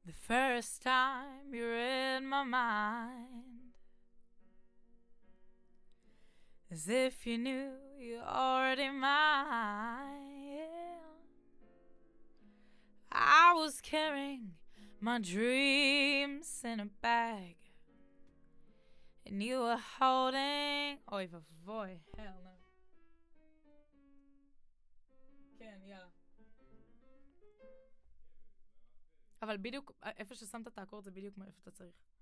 The first time you read my mind, as if you knew you're already mine. Yeah. I was carrying my dreams in a bag, and you were holding... אוי ובוי, hell no. כן, יאללה. אבל בדיוק, איפה ששמת את האקורד זה בדיוק איפה שאתה צריך.